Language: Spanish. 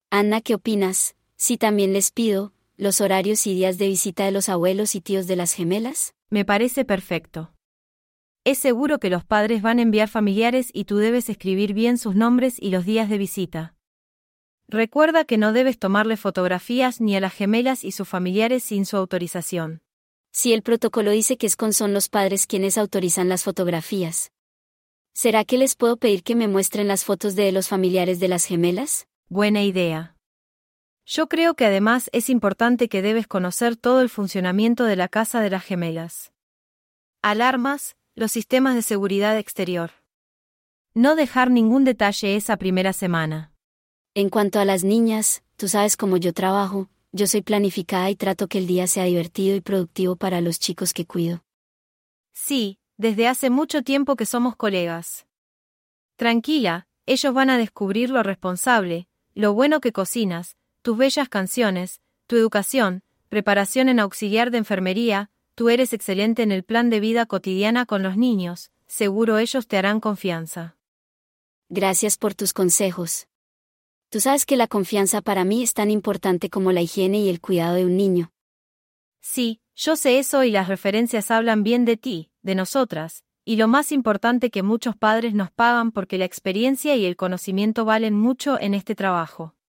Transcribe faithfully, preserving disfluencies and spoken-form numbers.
Anna, ¿qué opinas? Si también les pido los horarios y días de visita de los abuelos y tíos de las gemelas. Me parece perfecto. Es seguro que los padres van a enviar familiares y tú debes escribir bien sus nombres y los días de visita. Recuerda que no debes tomarle fotografías ni a las gemelas y sus familiares sin su autorización. Si el protocolo dice que es con son los padres quienes autorizan las fotografías, ¿será que les puedo pedir que me muestren las fotos de los familiares de las gemelas? Buena idea. Yo creo que además es importante que debes conocer todo el funcionamiento de la casa de las gemelas. Alarmas, los sistemas de seguridad exterior. No dejar ningún detalle esa primera semana. En cuanto a las niñas, tú sabes cómo yo trabajo, yo soy planificada y trato que el día sea divertido y productivo para los chicos que cuido. Sí, desde hace mucho tiempo que somos colegas. Tranquila, ellos van a descubrir lo responsable, lo bueno que cocinas, tus bellas canciones, tu educación, preparación en auxiliar de enfermería, tú eres excelente en el plan de vida cotidiana con los niños, seguro ellos te harán confianza. Gracias por tus consejos. Tú sabes que la confianza para mí es tan importante como la higiene y el cuidado de un niño. Sí, yo sé eso y las referencias hablan bien de ti, de nosotras, y lo más importante que muchos padres nos pagan porque la experiencia y el conocimiento valen mucho en este trabajo.